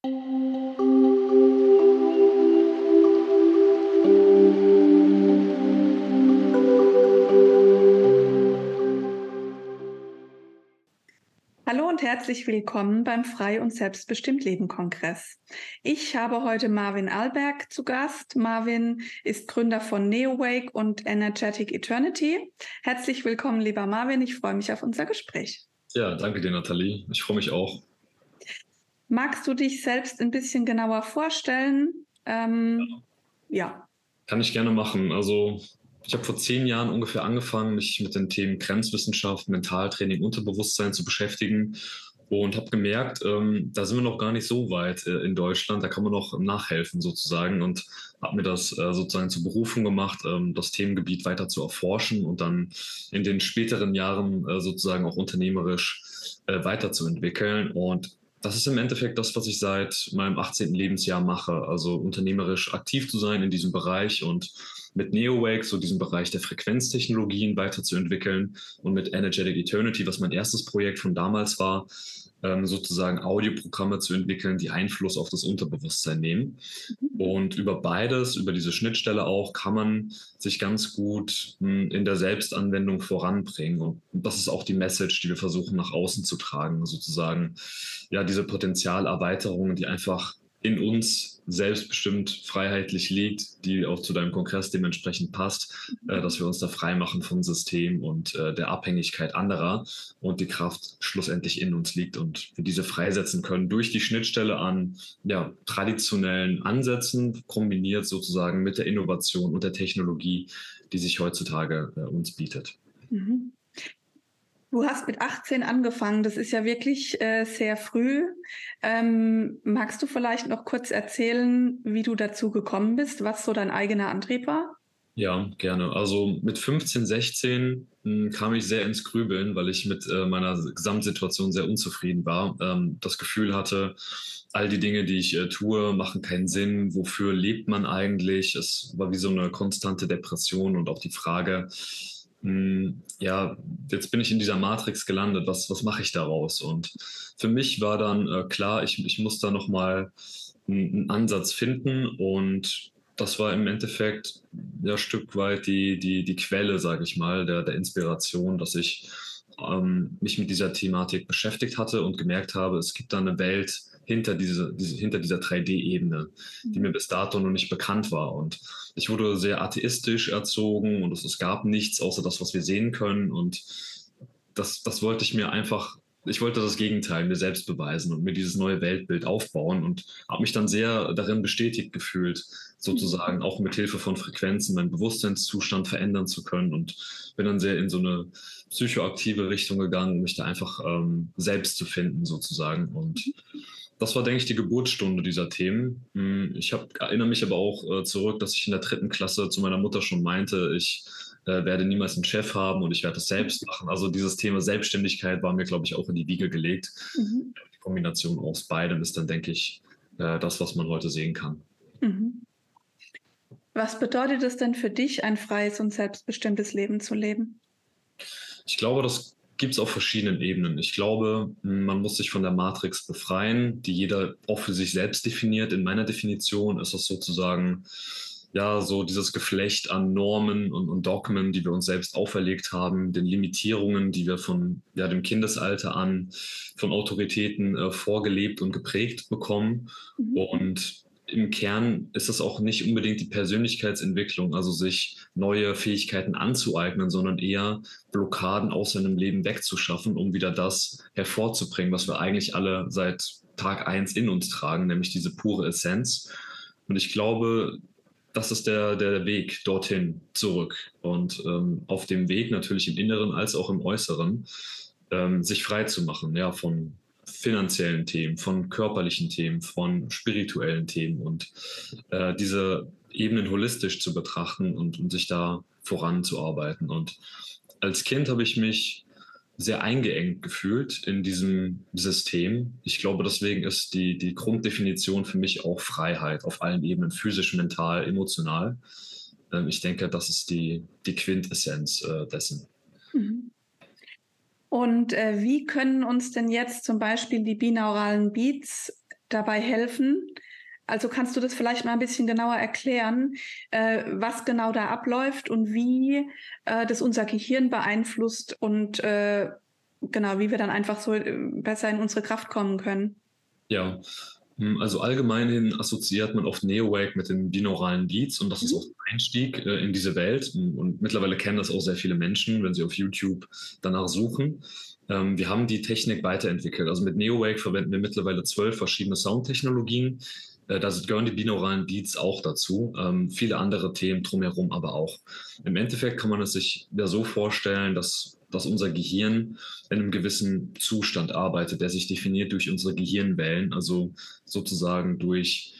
Hallo und herzlich willkommen beim Frei und Selbstbestimmt Leben Kongress. Ich habe heute Marvin Alberg zu Gast. Marvin ist Gründer von Neowake und Energetic Eternity. Herzlich willkommen, lieber Marvin. Ich freue mich auf unser Gespräch. Ja, danke dir, Nathalie. Ich freue mich auch. Magst du dich selbst ein bisschen genauer vorstellen? Ja. Kann ich gerne machen. Also ich habe vor 10 Jahren ungefähr angefangen, mich mit den Themen Grenzwissenschaft, Mentaltraining, Unterbewusstsein zu beschäftigen und habe gemerkt, da sind wir noch gar nicht so weit in Deutschland. Da kann man noch nachhelfen sozusagen und habe mir das sozusagen zur Berufung gemacht, das Themengebiet weiter zu erforschen und dann in den späteren Jahren sozusagen auch unternehmerisch weiterzuentwickeln. Und das ist im Endeffekt das, was ich seit meinem 18. Lebensjahr mache, also unternehmerisch aktiv zu sein in diesem Bereich und mit Neowake so diesen Bereich der Frequenztechnologien weiterzuentwickeln und mit Energetic Eternity, was mein erstes Projekt von damals war, sozusagen Audioprogramme zu entwickeln, die Einfluss auf das Unterbewusstsein nehmen. Und über beides, über diese Schnittstelle auch, kann man sich ganz gut in der Selbstanwendung voranbringen. Und das ist auch die Message, die wir versuchen nach außen zu tragen, sozusagen. Ja, diese Potenzialerweiterung, die einfach in uns selbstbestimmt freiheitlich liegt, die auch zu deinem Kongress dementsprechend passt, dass wir uns da frei machen vom System und der Abhängigkeit anderer und die Kraft schlussendlich in uns liegt und wir diese freisetzen können durch die Schnittstelle an traditionellen Ansätzen, kombiniert sozusagen mit der Innovation und der Technologie, die sich heutzutage uns bietet. Mhm. Du hast mit 18 angefangen, das ist ja wirklich sehr früh. Magst du vielleicht noch kurz erzählen, wie du dazu gekommen bist, was so dein eigener Antrieb war? Ja, gerne. Also mit 15, 16 kam ich sehr ins Grübeln, weil ich mit meiner Gesamtsituation sehr unzufrieden war. Das Gefühl hatte, all die Dinge, die ich tue, machen keinen Sinn. Wofür lebt man eigentlich? Es war wie so eine konstante Depression und auch die Frage, ja, jetzt bin ich in dieser Matrix gelandet. Was mache ich daraus? Und für mich war dann klar, ich muss da nochmal einen Ansatz finden und das war im Endeffekt ja Stück weit die Quelle, sage ich mal, der Inspiration, dass ich mich mit dieser Thematik beschäftigt hatte und gemerkt habe, es gibt da eine Welt hinter dieser 3D-Ebene, die mir bis dato noch nicht bekannt war. Und ich wurde sehr atheistisch erzogen und es gab nichts außer das, was wir sehen können. Und das wollte ich mir einfach, ich wollte das Gegenteil mir selbst beweisen und mir dieses neue Weltbild aufbauen und habe mich dann sehr darin bestätigt gefühlt, sozusagen auch mit Hilfe von Frequenzen meinen Bewusstseinszustand verändern zu können und bin dann sehr in so eine psychoaktive Richtung gegangen, um mich da einfach selbst zu finden sozusagen und das war, denke ich, die Geburtsstunde dieser Themen. Erinnere mich aber auch zurück, dass ich in der 3. Klasse zu meiner Mutter schon meinte, ich werde niemals einen Chef haben und ich werde das selbst machen. Also dieses Thema Selbstständigkeit war mir, glaube ich, auch in die Wiege gelegt. Mhm. Die Kombination aus beidem ist dann, denke ich, das, was man heute sehen kann. Mhm. Was bedeutet es denn für dich, ein freies und selbstbestimmtes Leben zu leben? Ich glaube, das gibt es auf verschiedenen Ebenen. Ich glaube, man muss sich von der Matrix befreien, die jeder auch für sich selbst definiert. In meiner Definition ist das sozusagen ja so dieses Geflecht an Normen und Dogmen, die wir uns selbst auferlegt haben, den Limitierungen, die wir von dem Kindesalter an von Autoritäten vorgelebt und geprägt bekommen. Und im Kern ist das auch nicht unbedingt die Persönlichkeitsentwicklung, also sich neue Fähigkeiten anzueignen, sondern eher Blockaden aus seinem Leben wegzuschaffen, um wieder das hervorzubringen, was wir eigentlich alle seit Tag 1 in uns tragen, nämlich diese pure Essenz. Und ich glaube, das ist der Weg dorthin zurück. Und auf dem Weg natürlich im Inneren als auch im Äußeren, sich frei zu machen, ja, von finanziellen Themen, von körperlichen Themen, von spirituellen Themen und diese Ebenen holistisch zu betrachten und sich da voranzuarbeiten. Und als Kind habe ich mich sehr eingeengt gefühlt in diesem System. Ich glaube, deswegen ist die Grunddefinition für mich auch Freiheit auf allen Ebenen, physisch, mental, emotional. Ich denke, das ist die Quintessenz dessen. Mhm. Und wie können uns denn jetzt zum Beispiel die binauralen Beats dabei helfen. Also kannst du das vielleicht mal ein bisschen genauer erklären, was genau da abläuft und wie das unser Gehirn beeinflusst und genau, wie wir dann einfach so besser in unsere Kraft kommen können? Ja, also allgemein hin assoziiert man oft Neowake mit den binauralen Beats und das ist auch Mhm. der Einstieg in diese Welt. Und mittlerweile kennen das auch sehr viele Menschen, wenn sie auf YouTube danach suchen. Wir haben die Technik weiterentwickelt. Also mit Neowake verwenden wir mittlerweile 12 verschiedene Soundtechnologien. Da gehören die binauralen Beats auch dazu. Viele andere Themen drumherum aber auch. Im Endeffekt kann man es sich ja so vorstellen, dass unser Gehirn in einem gewissen Zustand arbeitet, der sich definiert durch unsere Gehirnwellen, also sozusagen durch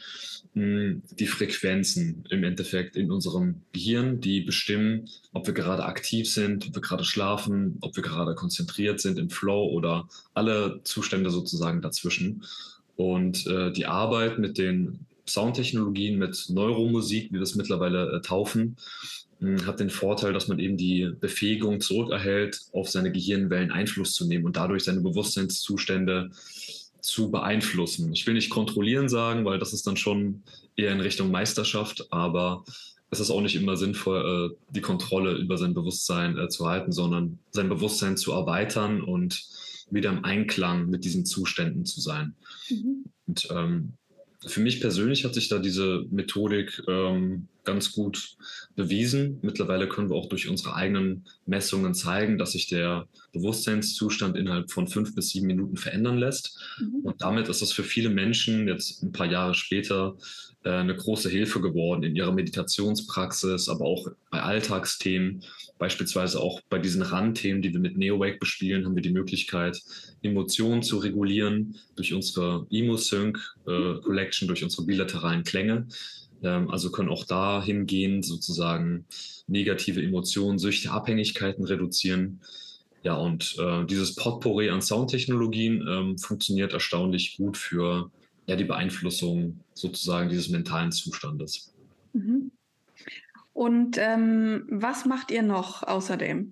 die Frequenzen im Endeffekt in unserem Gehirn, die bestimmen, ob wir gerade aktiv sind, ob wir gerade schlafen, ob wir gerade konzentriert sind im Flow oder alle Zustände sozusagen dazwischen. Und die Arbeit mit den Soundtechnologien, mit Neuromusik, wie wir das mittlerweile taufen, hat den Vorteil, dass man eben die Befähigung zurückerhält, auf seine Gehirnwellen Einfluss zu nehmen und dadurch seine Bewusstseinszustände zu beeinflussen. Ich will nicht kontrollieren sagen, weil das ist dann schon eher in Richtung Meisterschaft, aber es ist auch nicht immer sinnvoll, die Kontrolle über sein Bewusstsein zu halten, sondern sein Bewusstsein zu erweitern und wieder im Einklang mit diesen Zuständen zu sein. Mhm. Und für mich persönlich hat sich da diese Methodik ganz gut bewiesen. Mittlerweile können wir auch durch unsere eigenen Messungen zeigen, dass sich der Bewusstseinszustand innerhalb von 5 bis 7 Minuten verändern lässt. Mhm. Und damit ist es für viele Menschen jetzt ein paar Jahre später eine große Hilfe geworden in ihrer Meditationspraxis, aber auch bei Alltagsthemen. Beispielsweise auch bei diesen Randthemen, die wir mit Neowake bespielen, haben wir die Möglichkeit, Emotionen zu regulieren durch unsere Emo-Sync Collection, durch unsere bilateralen Klänge. Also können auch dahingehend sozusagen negative Emotionen, Süchte, Abhängigkeiten reduzieren. Ja, und dieses Potpourri an Soundtechnologien funktioniert erstaunlich gut für ja, die Beeinflussung sozusagen dieses mentalen Zustandes. Mhm. Und was macht ihr noch außerdem?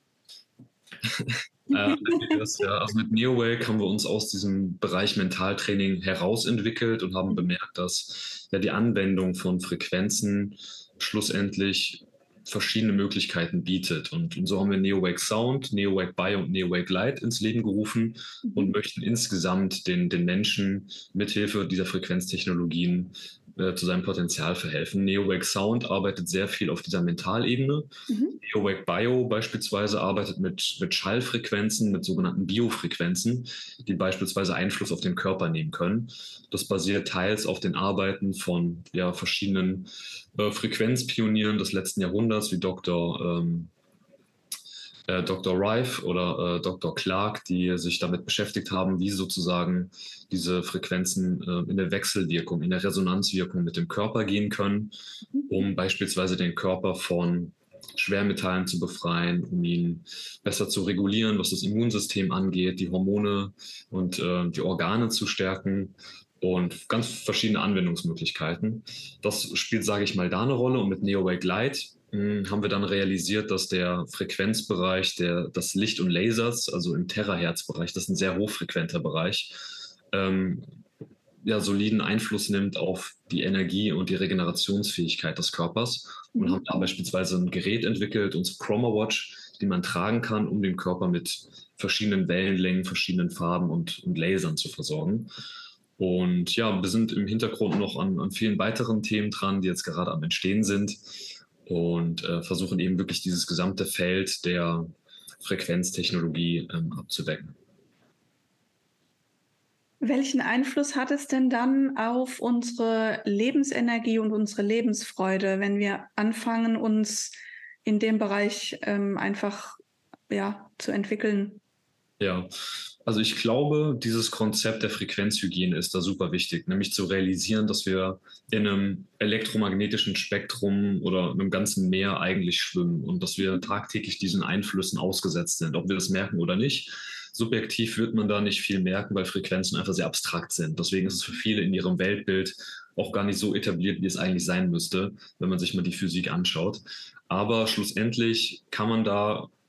Also mit Neowake haben wir uns aus diesem Bereich Mentaltraining herausentwickelt und haben bemerkt, dass ja die Anwendung von Frequenzen schlussendlich verschiedene Möglichkeiten bietet. Und so haben wir Neowake Sound, Neowake Bio und Neowake Light ins Leben gerufen und möchten insgesamt den Menschen mithilfe dieser Frequenztechnologien zu seinem Potenzial verhelfen. Neowake Sound arbeitet sehr viel auf dieser Mentalebene. Mhm. Neowake Bio beispielsweise arbeitet mit Schallfrequenzen, mit sogenannten Biofrequenzen, die beispielsweise Einfluss auf den Körper nehmen können. Das basiert teils auf den Arbeiten von ja, verschiedenen Frequenzpionieren des letzten Jahrhunderts, wie Dr. Rife oder Dr. Clark, die sich damit beschäftigt haben, wie sozusagen diese Frequenzen in der Wechselwirkung, in der Resonanzwirkung mit dem Körper gehen können, um beispielsweise den Körper von Schwermetallen zu befreien, um ihn besser zu regulieren, was das Immunsystem angeht, die Hormone und die Organe zu stärken und ganz verschiedene Anwendungsmöglichkeiten. Das spielt, sage ich mal, da eine Rolle und mit Neowake Light haben wir dann realisiert, dass der Frequenzbereich des Licht und Lasers, also im Terahertz-Bereich, das ist ein sehr hochfrequenter Bereich, ja, soliden Einfluss nimmt auf die Energie und die Regenerationsfähigkeit des Körpers und haben da beispielsweise ein Gerät entwickelt, unsere Chroma Watch, die man tragen kann, um den Körper mit verschiedenen Wellenlängen, verschiedenen Farben und Lasern zu versorgen. Und ja, wir sind im Hintergrund noch an vielen weiteren Themen dran, die jetzt gerade am Entstehen sind und versuchen eben wirklich dieses gesamte Feld der Frequenztechnologie abzudecken. Welchen Einfluss hat es denn dann auf unsere Lebensenergie und unsere Lebensfreude, wenn wir anfangen, uns in dem Bereich einfach ja, zu entwickeln? Ja, also ich glaube, dieses Konzept der Frequenzhygiene ist da super wichtig, nämlich zu realisieren, dass wir in einem elektromagnetischen Spektrum oder einem ganzen Meer eigentlich schwimmen und dass wir tagtäglich diesen Einflüssen ausgesetzt sind, ob wir das merken oder nicht. Subjektiv wird man da nicht viel merken, weil Frequenzen einfach sehr abstrakt sind. Deswegen ist es für viele in ihrem Weltbild auch gar nicht so etabliert, wie es eigentlich sein müsste, wenn man sich mal die Physik anschaut. Aber schlussendlich kann man da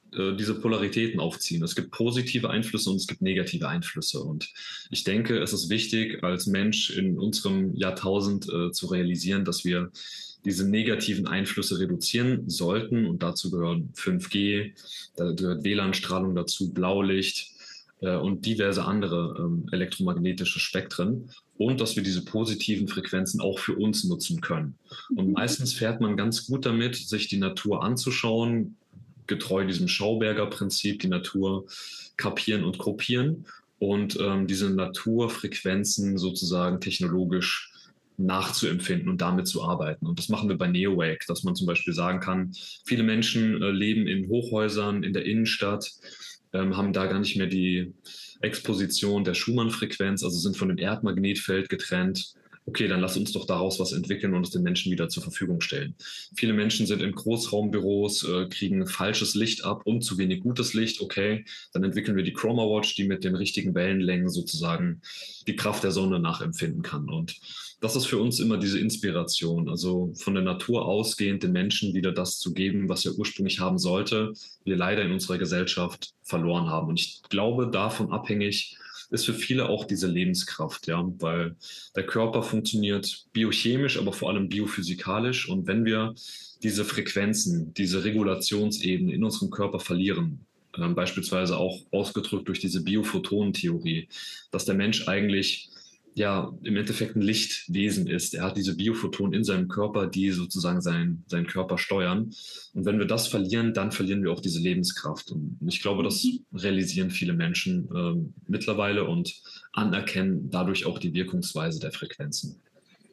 diese Polaritäten aufziehen. Es gibt positive Einflüsse und es gibt negative Einflüsse. Und ich denke, es ist wichtig, als Mensch in unserem Jahrtausend zu realisieren, dass wir diese negativen Einflüsse reduzieren sollten. Und dazu gehören 5G, da gehört WLAN-Strahlung dazu, Blaulicht und diverse andere elektromagnetische Spektren. Und dass wir diese positiven Frequenzen auch für uns nutzen können. Und meistens fährt man ganz gut damit, sich die Natur anzuschauen, getreu diesem Schauberger Prinzip, die Natur kapieren und gruppieren und diese Naturfrequenzen sozusagen technologisch nachzuempfinden und damit zu arbeiten. Und das machen wir bei Neowake, dass man zum Beispiel sagen kann, viele Menschen leben in Hochhäusern in der Innenstadt, haben da gar nicht mehr die Exposition der Schumann-Frequenz, also sind von dem Erdmagnetfeld getrennt. Okay, dann lass uns doch daraus was entwickeln und es den Menschen wieder zur Verfügung stellen. Viele Menschen sind in Großraumbüros, kriegen falsches Licht ab und zu wenig gutes Licht. Okay, dann entwickeln wir die Chroma Watch, die mit den richtigen Wellenlängen sozusagen die Kraft der Sonne nachempfinden kann. Und das ist für uns immer diese Inspiration, also von der Natur ausgehend den Menschen wieder das zu geben, was er ursprünglich haben sollte, wir leider in unserer Gesellschaft verloren haben. Und ich glaube, davon abhängig ist für viele auch diese Lebenskraft, ja, weil der Körper funktioniert biochemisch, aber vor allem biophysikalisch. Und wenn wir diese Frequenzen, diese Regulationsebene in unserem Körper verlieren, beispielsweise auch ausgedrückt durch diese Biophotonentheorie, dass der Mensch eigentlich ja im Endeffekt ein Lichtwesen ist. Er hat diese Biophotonen in seinem Körper, die sozusagen seinen Körper steuern. Und wenn wir das verlieren, dann verlieren wir auch diese Lebenskraft. Und ich glaube, das realisieren viele Menschen mittlerweile und anerkennen dadurch auch die Wirkungsweise der Frequenzen.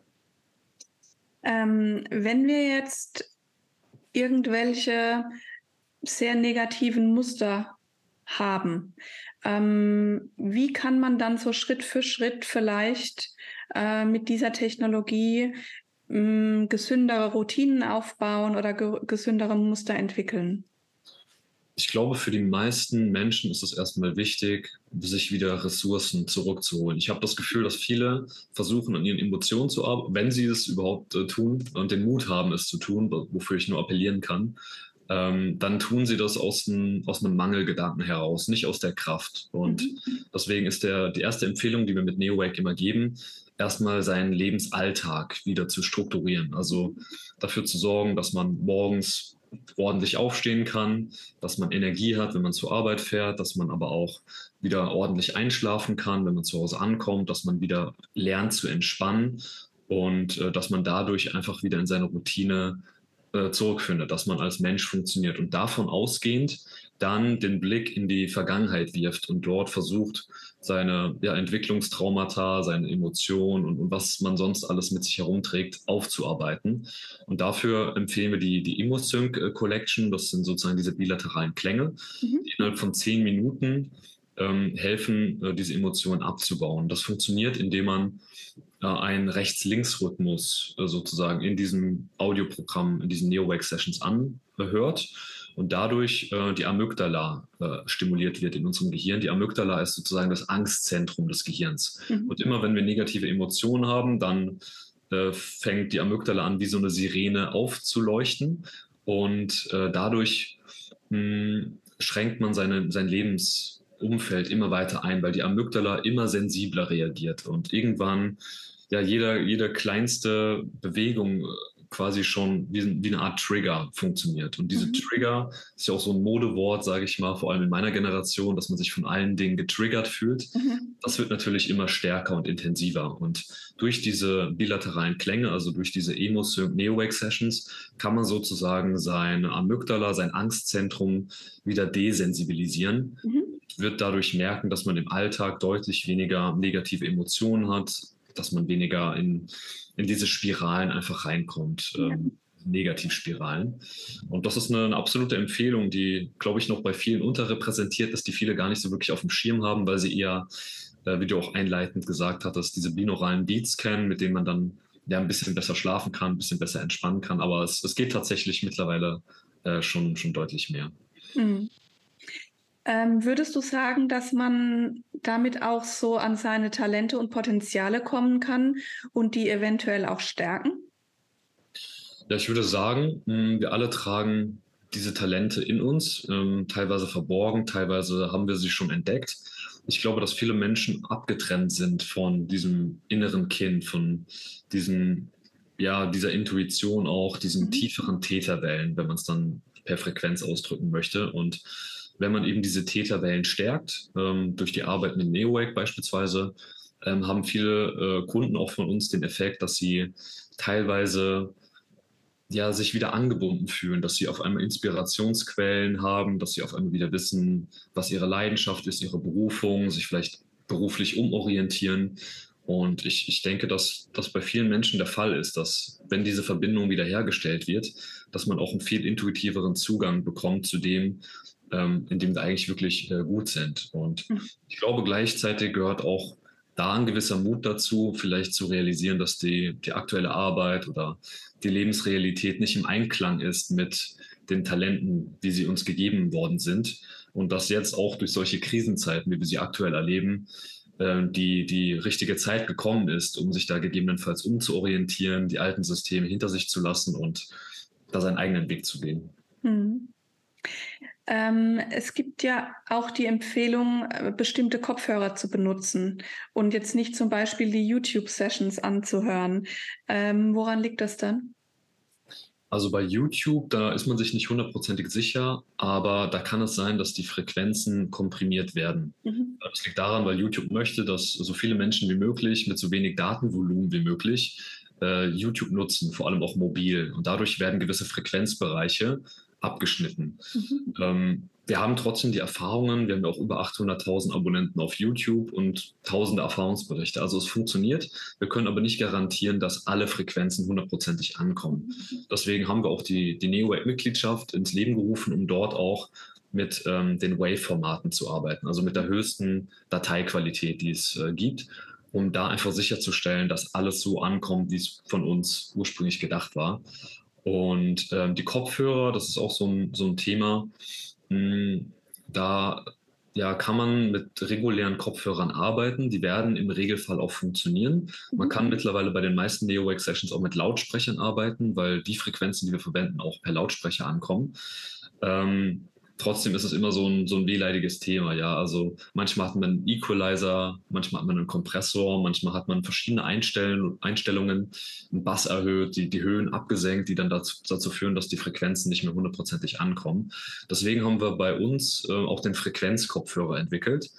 Wenn wir jetzt irgendwelche sehr negativen Muster haben, wie kann man dann so Schritt für Schritt vielleicht mit dieser Technologie gesündere Routinen aufbauen oder gesündere Muster entwickeln? Ich glaube, für die meisten Menschen ist es erstmal wichtig, sich wieder Ressourcen zurückzuholen. Ich habe das Gefühl, dass viele versuchen, an ihren Emotionen zu arbeiten, wenn sie es überhaupt tun und den Mut haben, es zu tun, wofür ich nur appellieren kann. Dann tun sie das aus einem Mangelgedanken heraus, nicht aus der Kraft. Und deswegen ist die erste Empfehlung, die wir mit Neowake immer geben, erstmal seinen Lebensalltag wieder zu strukturieren. Also dafür zu sorgen, dass man morgens ordentlich aufstehen kann, dass man Energie hat, wenn man zur Arbeit fährt, dass man aber auch wieder ordentlich einschlafen kann, wenn man zu Hause ankommt, dass man wieder lernt zu entspannen und dass man dadurch einfach wieder in seine Routine zurückfindet, dass man als Mensch funktioniert und davon ausgehend dann den Blick in die Vergangenheit wirft und dort versucht, seine Entwicklungstraumata, seine Emotionen und was man sonst alles mit sich herumträgt, aufzuarbeiten. Und dafür empfehlen wir die Emosync Collection, das sind sozusagen diese bilateralen Klänge, die innerhalb von 10 Minuten helfen, diese Emotionen abzubauen. Das funktioniert, indem man einen Rechts-Links-Rhythmus sozusagen in diesem Audioprogramm, in diesen Neowake-Sessions anhört und dadurch die Amygdala stimuliert wird in unserem Gehirn. Die Amygdala ist sozusagen das Angstzentrum des Gehirns. Und immer wenn wir negative Emotionen haben, dann fängt die Amygdala an, wie so eine Sirene aufzuleuchten und dadurch schränkt man sein Lebensumfeld immer weiter ein, weil die Amygdala immer sensibler reagiert und irgendwann jede kleinste Bewegung quasi schon wie eine Art Trigger funktioniert. Und diese Trigger ist ja auch so ein Modewort, sage ich mal, vor allem in meiner Generation, dass man sich von allen Dingen getriggert fühlt. Das wird natürlich immer stärker und intensiver. Und durch diese bilateralen Klänge, also durch diese Emosync Neowake Sessions, kann man sozusagen seine Amygdala, sein Angstzentrum wieder desensibilisieren. Wird dadurch merken, dass man im Alltag deutlich weniger negative Emotionen hat, dass man weniger in diese Spiralen einfach reinkommt, Negativspiralen. Und das ist eine absolute Empfehlung, die, glaube ich, noch bei vielen unterrepräsentiert ist, die viele gar nicht so wirklich auf dem Schirm haben, weil sie eher, wie du auch einleitend gesagt hattest, diese binauralen Beats kennen, mit denen man dann ein bisschen besser schlafen kann, ein bisschen besser entspannen kann. Aber es geht tatsächlich mittlerweile schon deutlich mehr. Würdest du sagen, dass man damit auch so an seine Talente und Potenziale kommen kann und die eventuell auch stärken? Ja, ich würde sagen, wir alle tragen diese Talente in uns, teilweise verborgen, teilweise haben wir sie schon entdeckt. Ich glaube, dass viele Menschen abgetrennt sind von diesem inneren Kind, von diesem, ja, dieser Intuition auch, diesen tieferen Täterwellen, wenn man es dann per Frequenz ausdrücken möchte. Und wenn man eben diese Täterwellen stärkt, durch die Arbeit mit Neowake beispielsweise, haben viele Kunden auch von uns den Effekt, dass sie teilweise ja, sich wieder angebunden fühlen, dass sie auf einmal Inspirationsquellen haben, dass sie auf einmal wieder wissen, was ihre Leidenschaft ist, ihre Berufung, sich vielleicht beruflich umorientieren. Und ich denke, dass das bei vielen Menschen der Fall ist, dass wenn diese Verbindung wiederhergestellt wird, dass man auch einen viel intuitiveren Zugang bekommt zu dem, in dem wir eigentlich wirklich gut sind. Und ich glaube, gleichzeitig gehört auch da ein gewisser Mut dazu, vielleicht zu realisieren, dass die aktuelle Arbeit oder die Lebensrealität nicht im Einklang ist mit den Talenten, wie sie uns gegeben worden sind. Und dass jetzt auch durch solche Krisenzeiten, wie wir sie aktuell erleben, die richtige Zeit gekommen ist, um sich da gegebenenfalls umzuorientieren, die alten Systeme hinter sich zu lassen und da seinen eigenen Weg zu gehen. Es gibt ja auch die Empfehlung, bestimmte Kopfhörer zu benutzen und jetzt nicht zum Beispiel die YouTube-Sessions anzuhören. Woran liegt das dann? Also bei YouTube, da ist man sich nicht hundertprozentig sicher, aber da kann es sein, dass die Frequenzen komprimiert werden. Das liegt daran, weil YouTube möchte, dass so viele Menschen wie möglich mit so wenig Datenvolumen wie möglich YouTube nutzen, vor allem auch mobil. Und dadurch werden gewisse Frequenzbereiche abgeschnitten. Wir haben trotzdem die Erfahrungen, wir haben ja auch über 800.000 Abonnenten auf YouTube und tausende Erfahrungsberichte. Also es funktioniert, wir können aber nicht garantieren, dass alle Frequenzen hundertprozentig ankommen. Deswegen haben wir auch die Neowake-Mitgliedschaft ins Leben gerufen, um dort auch mit den Wave-Formaten zu arbeiten, also mit der höchsten Dateiqualität, die es gibt, um da einfach sicherzustellen, dass alles so ankommt, wie es von uns ursprünglich gedacht war. Und die Kopfhörer, das ist auch so ein Thema. Da ja, kann man mit regulären Kopfhörern arbeiten. Die werden im Regelfall auch funktionieren. Man kann mittlerweile bei den meisten Neowake-Sessions auch mit Lautsprechern arbeiten, weil die Frequenzen, die wir verwenden, auch per Lautsprecher ankommen. Trotzdem ist es immer so ein wehleidiges Thema, ja. Also manchmal hat man einen Equalizer, manchmal hat man einen Kompressor, manchmal hat man verschiedene Einstellungen, einen Bass erhöht, die Höhen abgesenkt, die dann dazu führen, dass die Frequenzen nicht mehr hundertprozentig ankommen. Deswegen haben wir bei uns auch den Frequenzkopfhörer entwickelt.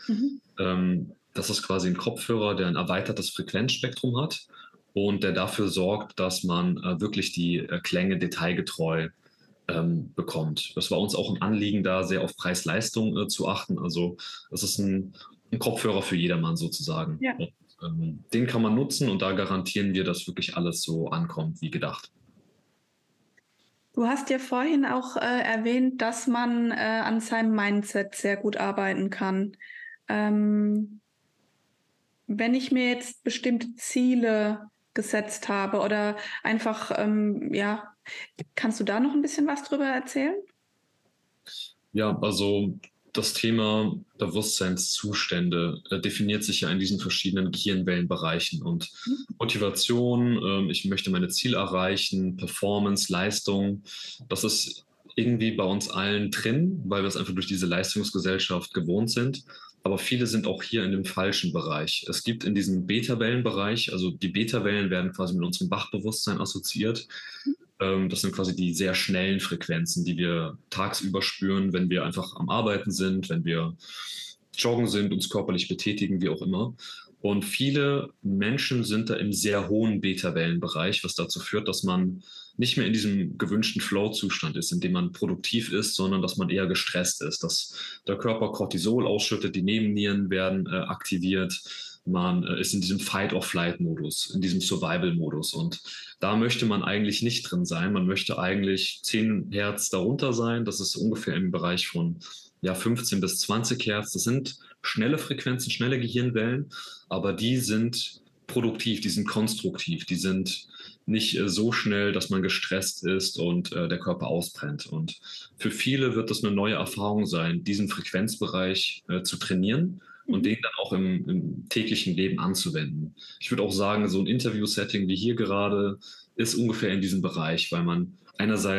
Das ist quasi ein Kopfhörer, der ein erweitertes Frequenzspektrum hat und der dafür sorgt, dass man wirklich die Klänge detailgetreu bekommt. Das war uns auch ein Anliegen, da sehr auf Preis-Leistung zu achten. Also es ist ein Kopfhörer für jedermann sozusagen. Ja. Und, den kann man nutzen und da garantieren wir, dass wirklich alles so ankommt wie gedacht. Du hast ja vorhin auch erwähnt, dass man an seinem Mindset sehr gut arbeiten kann. Wenn ich mir jetzt bestimmte Ziele gesetzt habe oder einfach, ja, kannst du da noch ein bisschen was drüber erzählen? Ja, also das Thema Bewusstseinszustände definiert sich ja in diesen verschiedenen Gehirnwellenbereichen und Motivation, ich möchte meine Ziele erreichen, Performance, Leistung, das ist irgendwie bei uns allen drin, weil wir es einfach durch diese Leistungsgesellschaft gewohnt sind. Aber viele sind auch hier in dem falschen Bereich. Es gibt in diesem Beta-Wellen-Bereich, also die Beta-Wellen werden quasi mit unserem Wachbewusstsein assoziiert. Das sind quasi die sehr schnellen Frequenzen, die wir tagsüber spüren, wenn wir einfach am Arbeiten sind, wenn wir joggen sind, uns körperlich betätigen, wie auch immer. Und viele Menschen sind da im sehr hohen Beta-Wellen-Bereich, was dazu führt, dass man nicht mehr in diesem gewünschten Flow-Zustand ist, in dem man produktiv ist, sondern dass man eher gestresst ist, dass der Körper Cortisol ausschüttet, die Nebennieren werden aktiviert, man ist in diesem Fight-or-Flight-Modus, in diesem Survival-Modus und da möchte man eigentlich nicht drin sein. Man möchte eigentlich 10 Hertz darunter sein. Das ist ungefähr im Bereich von ja, 15 bis 20 Hertz. Das sind schnelle Frequenzen, schnelle Gehirnwellen, aber die sind produktiv, die sind konstruktiv, die sind nicht so schnell, dass man gestresst ist und der Körper ausbrennt. Und für viele wird das eine neue Erfahrung sein, diesen Frequenzbereich zu trainieren und den dann auch im täglichen Leben anzuwenden. Ich würde auch sagen, so ein Interview-Setting wie hier gerade ist ungefähr in diesem Bereich, weil man einerseits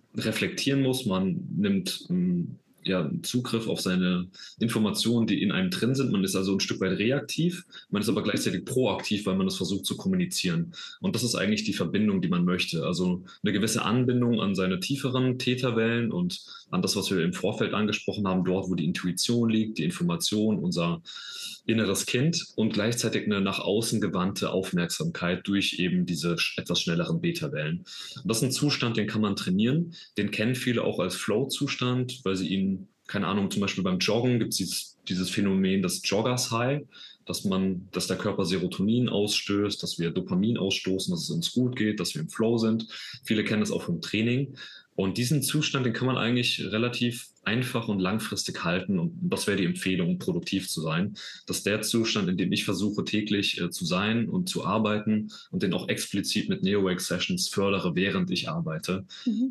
reflektieren muss, man nimmt Zugriff auf seine Informationen, die in einem drin sind. Man ist also ein Stück weit reaktiv, man ist aber gleichzeitig proaktiv, weil man es versucht zu kommunizieren. Und das ist eigentlich die Verbindung, die man möchte. Also eine gewisse Anbindung an seine tieferen Täterwellen und an das, was wir im Vorfeld angesprochen haben, dort, wo die Intuition liegt, die Information, unser inneres Kind und gleichzeitig eine nach außen gewandte Aufmerksamkeit durch eben diese etwas schnelleren Beta-Wellen. Das ist ein Zustand, den kann man trainieren. Den kennen viele auch als Flow-Zustand, weil sie ihn, keine Ahnung, zum Beispiel beim Joggen gibt es dieses Phänomen des Joggers High, dass der Körper Serotonin ausstößt, dass wir Dopamin ausstoßen, dass es uns gut geht, dass wir im Flow sind. Viele kennen das auch vom Training. Und diesen Zustand, den kann man eigentlich relativ einfach und langfristig halten. Und das wäre die Empfehlung, um produktiv zu sein. Das ist der Zustand, in dem ich versuche, täglich zu sein und zu arbeiten und den auch explizit mit Neowake-Sessions fördere, während ich arbeite.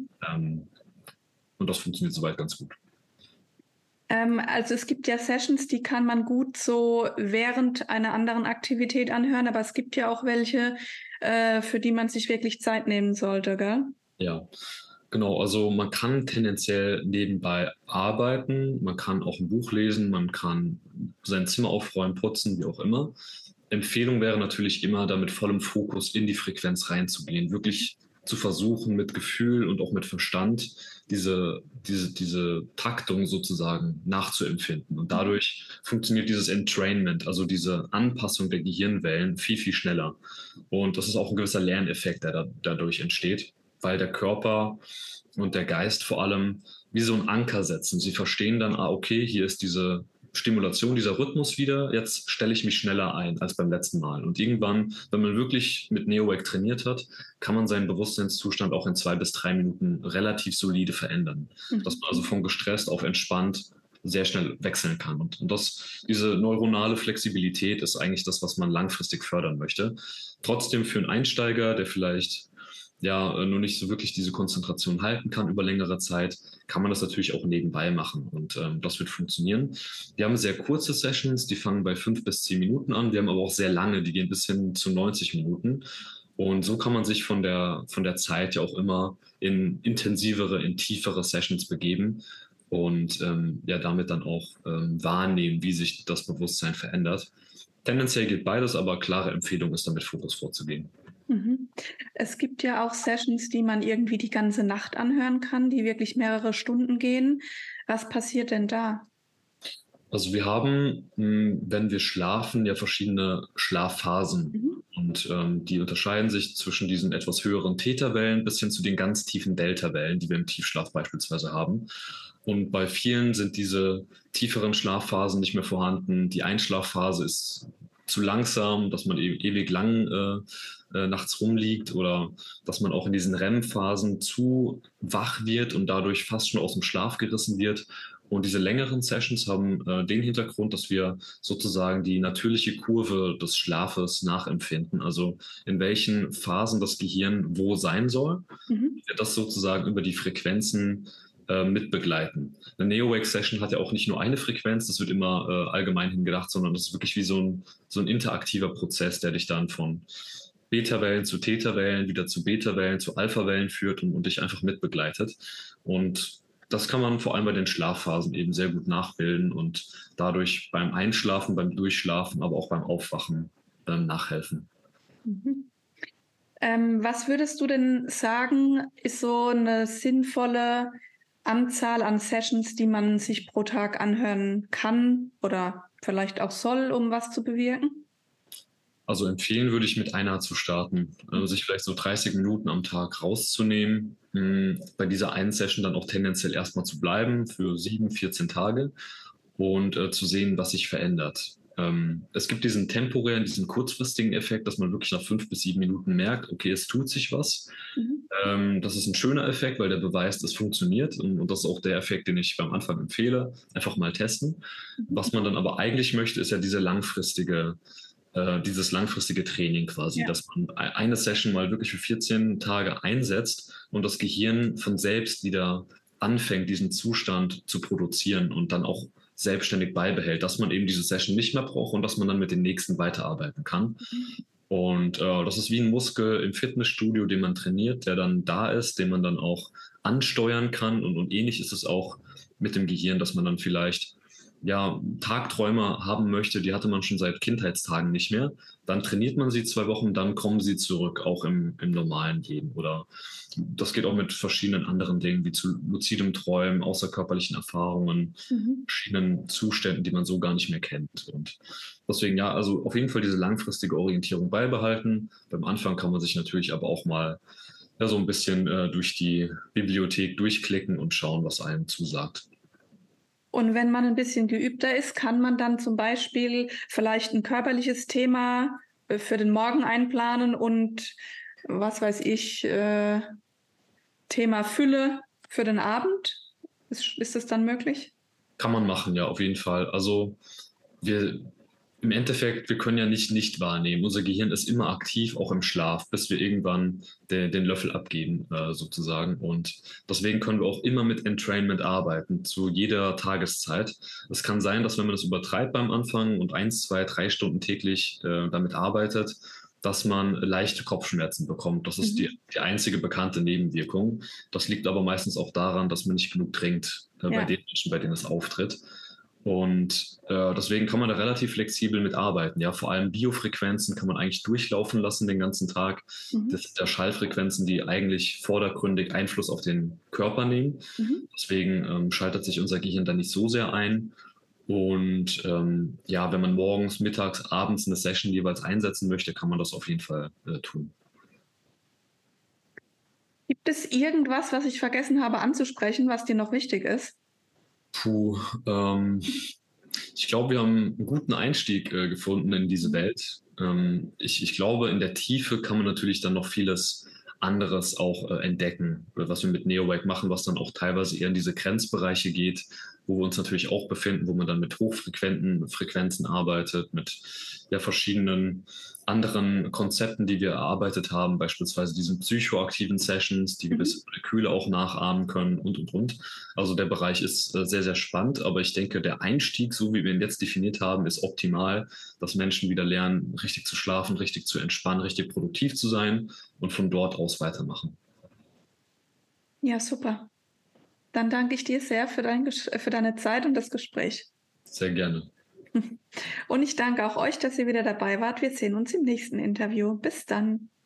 Und das funktioniert soweit ganz gut. Also es gibt ja Sessions, die kann man gut so während einer anderen Aktivität anhören, aber es gibt ja auch welche, für die man sich wirklich Zeit nehmen sollte, gell? Ja. Genau, also man kann tendenziell nebenbei arbeiten, man kann auch ein Buch lesen, man kann sein Zimmer aufräumen, putzen, wie auch immer. Empfehlung wäre natürlich immer, da mit vollem Fokus in die Frequenz reinzugehen, wirklich zu versuchen, mit Gefühl und auch mit Verstand diese Taktung sozusagen nachzuempfinden. Und dadurch funktioniert dieses Entrainment, also diese Anpassung der Gehirnwellen viel, viel schneller. Und das ist auch ein gewisser Lerneffekt, der dadurch entsteht, weil der Körper und der Geist vor allem wie so einen Anker setzen. Sie verstehen dann, okay, hier ist diese Stimulation, dieser Rhythmus wieder, jetzt stelle ich mich schneller ein als beim letzten Mal. Und irgendwann, wenn man wirklich mit Neowake trainiert hat, kann man seinen Bewusstseinszustand auch in 2 bis 3 Minuten relativ solide verändern. Dass man also von gestresst auf entspannt sehr schnell wechseln kann. Und diese neuronale Flexibilität ist eigentlich das, was man langfristig fördern möchte. Trotzdem für einen Einsteiger, der vielleicht nur nicht so wirklich diese Konzentration halten kann über längere Zeit, kann man das natürlich auch nebenbei machen und das wird funktionieren. Wir haben sehr kurze Sessions, die fangen bei 5 bis 10 Minuten an. Wir haben aber auch sehr lange, die gehen bis hin zu 90 Minuten. Und so kann man sich von der Zeit ja auch immer in intensivere, in tiefere Sessions begeben und damit dann auch wahrnehmen, wie sich das Bewusstsein verändert. Tendenziell geht beides, aber klare Empfehlung ist, damit Fokus vorzugehen. Es gibt ja auch Sessions, die man irgendwie die ganze Nacht anhören kann, die wirklich mehrere Stunden gehen. Was passiert denn da? Also wir haben, wenn wir schlafen, ja verschiedene Schlafphasen. Und die unterscheiden sich zwischen diesen etwas höheren Theta-Wellen bis hin zu den ganz tiefen Delta-Wellen, die wir im Tiefschlaf beispielsweise haben. Und bei vielen sind diese tieferen Schlafphasen nicht mehr vorhanden. Die Einschlafphase ist zu langsam, dass man ewig lang nachts rumliegt oder dass man auch in diesen REM-Phasen zu wach wird und dadurch fast schon aus dem Schlaf gerissen wird. Und diese längeren Sessions haben den Hintergrund, dass wir sozusagen die natürliche Kurve des Schlafes nachempfinden, also in welchen Phasen das Gehirn wo sein soll. Wir das sozusagen über die Frequenzen mitbegleiten. Eine Neowake-Session hat ja auch nicht nur eine Frequenz, das wird immer allgemein hingedacht, sondern das ist wirklich wie so ein interaktiver Prozess, der dich dann von Beta-Wellen zu Theta-Wellen, wieder zu Beta-Wellen, zu Alpha-Wellen führt und dich einfach mitbegleitet. Und das kann man vor allem bei den Schlafphasen eben sehr gut nachbilden und dadurch beim Einschlafen, beim Durchschlafen, aber auch beim Aufwachen nachhelfen. Was würdest du denn sagen, ist so eine sinnvolle Anzahl an Sessions, die man sich pro Tag anhören kann oder vielleicht auch soll, um was zu bewirken? Also empfehlen würde ich mit einer zu starten, sich vielleicht so 30 Minuten am Tag rauszunehmen, bei dieser einen Session dann auch tendenziell erstmal zu bleiben für 7, 14 Tage und zu sehen, was sich verändert. Es gibt diesen temporären, diesen kurzfristigen Effekt, dass man wirklich nach 5 bis 7 Minuten merkt, okay, es tut sich was. Das ist ein schöner Effekt, weil der beweist, es funktioniert und das ist auch der Effekt, den ich beim Anfang empfehle, einfach mal testen. Was man dann aber eigentlich möchte, ist ja dieses langfristige Training quasi, dass man eine Session mal wirklich für 14 Tage einsetzt und das Gehirn von selbst wieder anfängt, diesen Zustand zu produzieren und dann auch selbstständig beibehält, dass man eben diese Session nicht mehr braucht und dass man dann mit den nächsten weiterarbeiten kann. Und das ist wie ein Muskel im Fitnessstudio, den man trainiert, der dann da ist, den man dann auch ansteuern kann. Und ähnlich ist es auch mit dem Gehirn, dass man dann vielleicht ja, Tagträume haben möchte, die hatte man schon seit Kindheitstagen nicht mehr. Dann trainiert man sie 2 Wochen, dann kommen sie zurück, auch im normalen Leben. Oder das geht auch mit verschiedenen anderen Dingen, wie zu luzidem Träumen, außerkörperlichen Erfahrungen, verschiedenen Zuständen, die man so gar nicht mehr kennt. Und deswegen ja, also auf jeden Fall diese langfristige Orientierung beibehalten. Beim Anfang kann man sich natürlich aber auch mal ja, so ein bisschen durch die Bibliothek durchklicken und schauen, was einem zusagt. Und wenn man ein bisschen geübter ist, kann man dann zum Beispiel vielleicht ein körperliches Thema für den Morgen einplanen und was weiß ich, Thema Fülle für den Abend. Ist das dann möglich? Kann man machen, ja, auf jeden Fall. Also wir im Endeffekt, wir können ja nicht wahrnehmen. Unser Gehirn ist immer aktiv, auch im Schlaf, bis wir irgendwann den Löffel abgeben, sozusagen. Und deswegen können wir auch immer mit Entrainment arbeiten, zu jeder Tageszeit. Es kann sein, dass wenn man das übertreibt beim Anfang und 1, 2, 3 Stunden täglich damit arbeitet, dass man leichte Kopfschmerzen bekommt. Das ist die einzige bekannte Nebenwirkung. Das liegt aber meistens auch daran, dass man nicht genug trinkt, bei den Menschen, bei denen es auftritt. Und deswegen kann man da relativ flexibel mit arbeiten. Ja, vor allem Biofrequenzen kann man eigentlich durchlaufen lassen den ganzen Tag. Das sind ja Schallfrequenzen, die eigentlich vordergründig Einfluss auf den Körper nehmen. Deswegen schaltet sich unser Gehirn da nicht so sehr ein. Und ja, wenn man morgens, mittags, abends eine Session jeweils einsetzen möchte, kann man das auf jeden Fall tun. Gibt es irgendwas, was ich vergessen habe anzusprechen, was dir noch wichtig ist? Puh, ich glaube, wir haben einen guten Einstieg gefunden in diese Welt. Ich glaube, in der Tiefe kann man natürlich dann noch vieles anderes auch entdecken, was wir mit Neowake machen, was dann auch teilweise eher in diese Grenzbereiche geht, wo wir uns natürlich auch befinden, wo man dann mit hochfrequenten Frequenzen arbeitet, mit ja, verschiedenen anderen Konzepten, die wir erarbeitet haben, beispielsweise diesen psychoaktiven Sessions, die gewisse Moleküle auch nachahmen können und. Also der Bereich ist sehr, sehr spannend, aber ich denke, der Einstieg, so wie wir ihn jetzt definiert haben, ist optimal, dass Menschen wieder lernen, richtig zu schlafen, richtig zu entspannen, richtig produktiv zu sein und von dort aus weitermachen. Ja, super. Dann danke ich dir sehr für deine Zeit und das Gespräch. Sehr gerne. Und ich danke auch euch, dass ihr wieder dabei wart. Wir sehen uns im nächsten Interview. Bis dann.